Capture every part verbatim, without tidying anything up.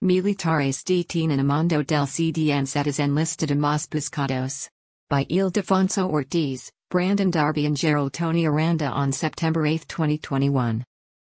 Militares detienen a mando del C D N setas en lista de más buscados. By Ildefonso Ortiz, Brandon Darby and Gerald Tony Aranda on September eighth twenty twenty-one.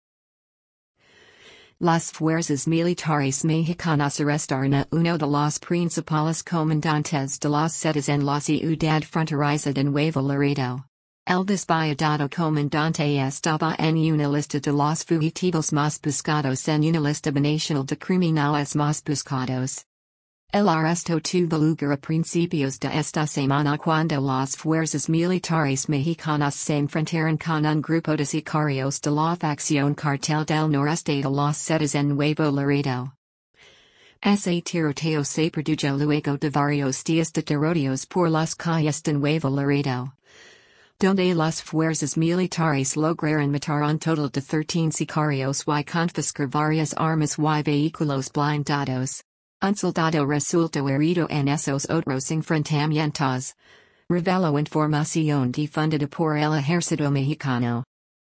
Las Fuerzas Militares Mexicanas arrestaron a uno de los principales comandantes de las setas en la ciudad fronteriza de Nuevo Laredo. El despiadado comandante estaba en una lista de los fugitivos más buscados en una lista nacional de criminales más buscados. El arresto tuvo lugar a principios de esta semana cuando las fuerzas militares mexicanas se enfrentaron con un grupo de sicarios de la facción Cartel del Noreste de las Zetas en Nuevo Laredo. Ese tiroteo se produjo luego de varios días de tiroteos por las calles de Nuevo Laredo, donde las fuerzas militares lograron matar un total de thirteen sicarios y confiscar varias armas y vehículos blindados. Un soldado resultó herido en esos otros enfrentamientos, reveló información difundida por el ejército mexicano.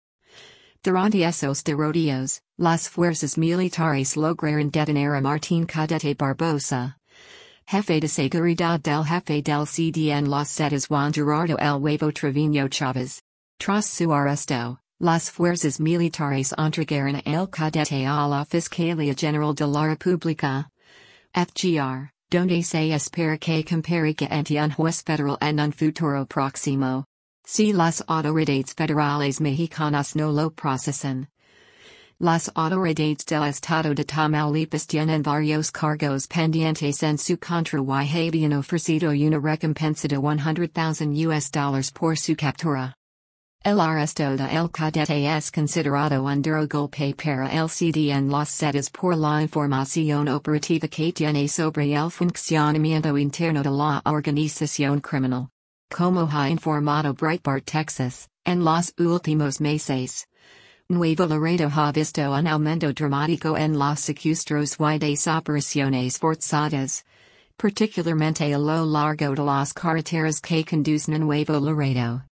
Durante esos tiroteos, las fuerzas militares lograron detener a Martín Cadete Barbosa, jefe de seguridad del jefe del C D N Las Zetas Juan Gerardo El Huevo Trevino Chávez. Tras su arresto, las fuerzas militares entregaron a el cadete a la Fiscalía General de la República, F G R, donde se espera que comparezca ante un juez federal en un futuro próximo. Si las autoridades federales mexicanas no lo procesan, las autoridades del estado de Tamaulipas tienen varios cargos pendientes en su contra y habían ofrecido una recompensa de one hundred thousand U S dollars por su captura. El arresto de el cadete es considerado un duro golpe para el C D N Las Zetas por la información operativa que tiene sobre el funcionamiento interno de la organización criminal. Como ha informado Breitbart Texas, en los últimos meses, Nuevo Laredo ha visto un aumento dramático en los secuestros y desapariciones forzadas, particularmente a lo largo de las carreteras que conducen a Nuevo Laredo.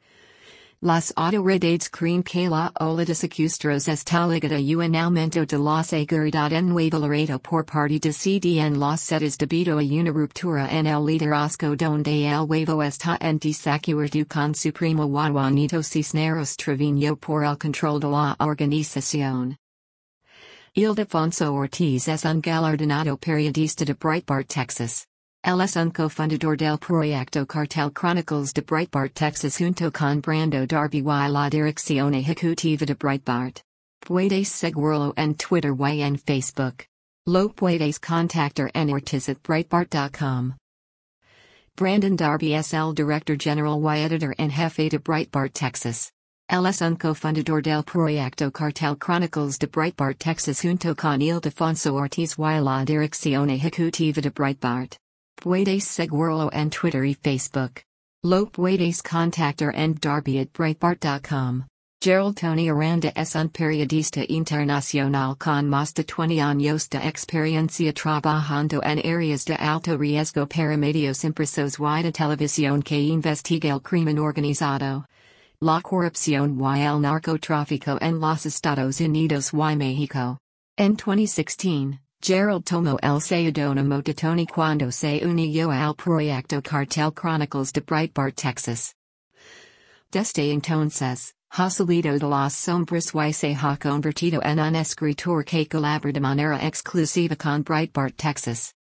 Las autoridades creen que la ola de secuestros está ligada a un aumento de la seguridad en Nuevo Laredo por parte de C D N Las Zetas debido a una ruptura en el liderazgo donde el Huevo está en desacuerdo con su primo Juanito Cisneros Trevino por el control de la organización. Ildefonso Ortiz es un galardonado periodista de Breitbart Texas. Él es un cofundador del proyecto Cartel Chronicles de Breitbart Texas junto con Brando Darby y la dirección ejecutiva de Breitbart. Puedes seguirlo en Twitter y en Facebook. Lo puedes contactar en ortiz at breitbart dot com. Brandon Darby es el director general y editor en jefe de Breitbart Texas. Él es un cofundador del proyecto Cartel Chronicles de Breitbart Texas junto con Ildefonso Ortiz y la dirección ejecutiva de Breitbart. Puedes seguirlo en Twitter y Facebook. Lo puedes contactar en darby at breitbart dot com. Gerald Tony Aranda es un periodista internacional con más de veinte años de experiencia trabajando en áreas de alto riesgo para medios impresos y de televisión que investiga el crimen organizado, la corrupción y el narcotráfico en los Estados Unidos y México. En twenty sixteen, Gerald tomó el seudónimo de Tony cuando se unió al proyecto Cartel Chronicles de Breitbart Texas. Desde entonces, ha salido de las sombras y se ha convertido en un escritor que colabora de manera exclusiva con Breitbart Texas.